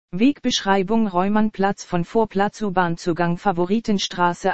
Wegbeschreibung Reumannplatz von Vorplatz U-Bahn-Zugang Favoritenstraße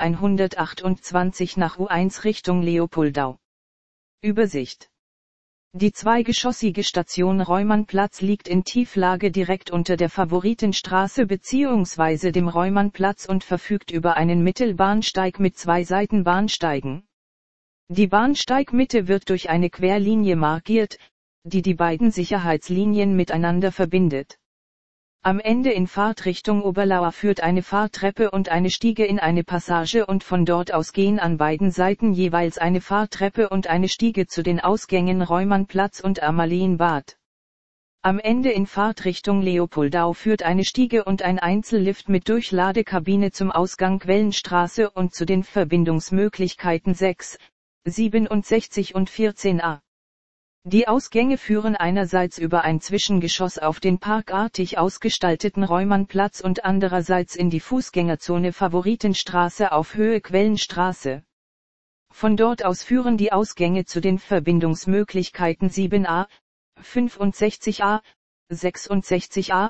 128 nach U1 Richtung Leopoldau. Übersicht. Die zweigeschossige Station Reumannplatz liegt in Tieflage direkt unter der Favoritenstraße bzw. dem Reumannplatz und verfügt über einen Mittelbahnsteig mit 2 Seitenbahnsteigen. Die Bahnsteigmitte wird durch eine Querlinie markiert, die die beiden Sicherheitslinien miteinander verbindet. Am Ende in Fahrtrichtung Oberlauer führt eine Fahrtreppe und eine Stiege in eine Passage und von dort aus gehen an beiden Seiten jeweils eine Fahrtreppe und eine Stiege zu den Ausgängen Reumannplatz und Amalienbad. Am Ende in Fahrtrichtung Leopoldau führt eine Stiege und ein Einzellift mit Durchladekabine zum Ausgang Quellenstraße und zu den Verbindungsmöglichkeiten 6, 67 und 14a. Die Ausgänge führen einerseits über ein Zwischengeschoss auf den parkartig ausgestalteten Reumannplatz und andererseits in die Fußgängerzone Favoritenstraße auf Höhe Quellenstraße. Von dort aus führen die Ausgänge zu den Verbindungsmöglichkeiten 7a, 65a, 66a,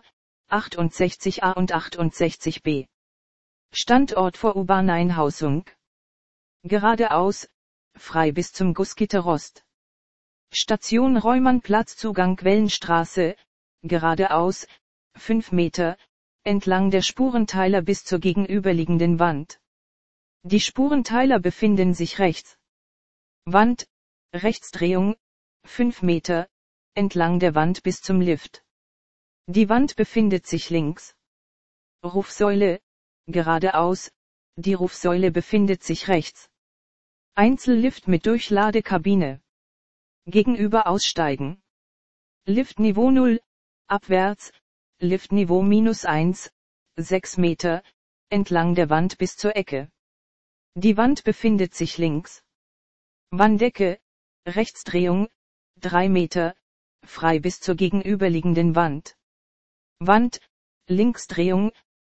68a und 68b. Standort vor U-Bahn-Einhausung. Geradeaus, frei bis zum Gussgitterrost. Station Reumannplatz Zugang Quellenstraße, geradeaus, 5 Meter, entlang der Spurenteiler bis zur gegenüberliegenden Wand. Die Spurenteiler befinden sich rechts. Wand, Rechtsdrehung, 5 Meter, entlang der Wand bis zum Lift. Die Wand befindet sich links. Rufsäule, geradeaus, die Rufsäule befindet sich rechts. Einzellift mit Durchladekabine. Gegenüber aussteigen. Liftniveau 0, abwärts, Liftniveau -1, 6 Meter, entlang der Wand bis zur Ecke. Die Wand befindet sich links. Wanddecke, Rechtsdrehung, 3 Meter, frei bis zur gegenüberliegenden Wand. Wand, Linksdrehung,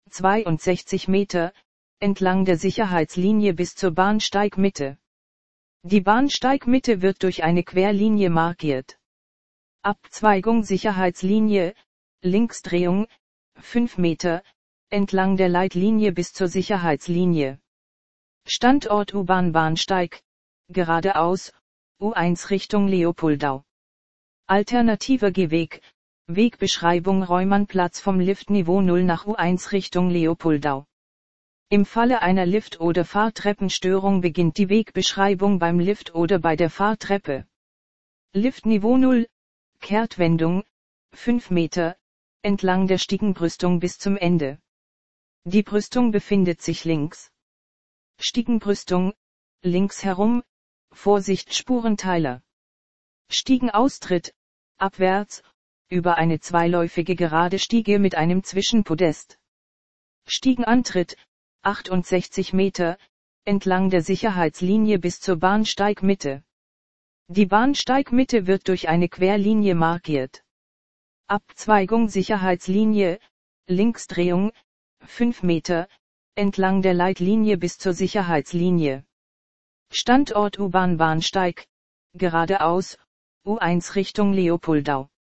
62 Meter, entlang der Sicherheitslinie bis zur Bahnsteigmitte. Die Bahnsteigmitte wird durch eine Querlinie markiert. Abzweigung Sicherheitslinie, Linksdrehung, 5 Meter, entlang der Leitlinie bis zur Sicherheitslinie. Standort U-Bahn-Bahnsteig, geradeaus, U1 Richtung Leopoldau. Alternativer Gehweg, Wegbeschreibung Reumannplatz vom Liftniveau 0 nach U1 Richtung Leopoldau. Im Falle einer Lift- oder Fahrtreppenstörung beginnt die Wegbeschreibung beim Lift oder bei der Fahrtreppe. Liftniveau 0, Kehrtwendung, 5 Meter, entlang der Stiegenbrüstung bis zum Ende. Die Brüstung befindet sich links. Stiegenbrüstung, links herum, Vorsicht Spurenteiler. Stiegenaustritt, abwärts, über eine zweiläufige gerade Stiege mit einem Zwischenpodest. Stiegenantritt, 68 Meter, entlang der Sicherheitslinie bis zur Bahnsteigmitte. Die Bahnsteigmitte wird durch eine Querlinie markiert. Abzweigung Sicherheitslinie, Linksdrehung, 5 Meter, entlang der Leitlinie bis zur Sicherheitslinie. Standort U-Bahn-Bahnsteig, geradeaus, U1 Richtung Leopoldau.